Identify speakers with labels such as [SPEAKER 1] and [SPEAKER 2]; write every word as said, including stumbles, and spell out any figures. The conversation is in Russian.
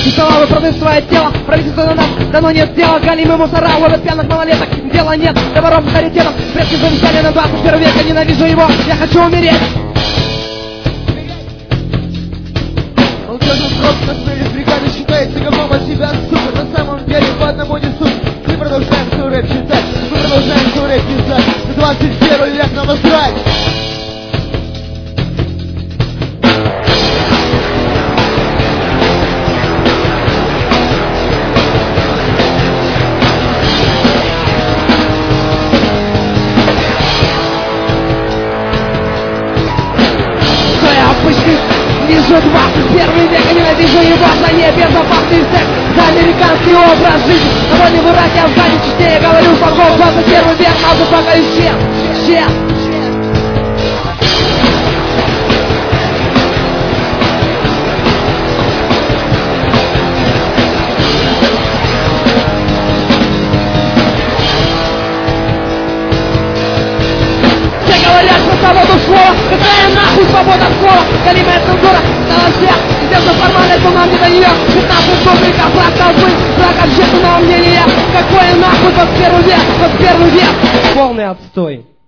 [SPEAKER 1] Бесславы продают свое тело, правительство на нас давно нет дела. Галимы мусора, ловят пьяных малолеток, дела нет, до воров авторитетов. Предки завещали на двадцать первый век, я ненавижу его, я хочу умереть.
[SPEAKER 2] Он даже срок на смели в бригаде считается говном от себя, сука. На самом деле по одному не суть. Мы продолжаем свой рэп читать, мы продолжаем свой рэп писать. За двадцать первый век нам насрать.
[SPEAKER 1] Вижу двадцать первый век, я ненавижу его за небезопасный секс, за американский образ жизни. На воле в Ираке, Афгане, Чечне, я говорю слогов, двадцать первый век, надо пока исчез, исчез. Свободу слова, какая нахуй свобода слова? Галимая цензура стала всех, сделка формальность, но нам не до нее. пятнадцать публика, флаг толпы, флаг общественного мнения. Какое нахуй двадцать первый век, двадцать первый век? Полный отстой.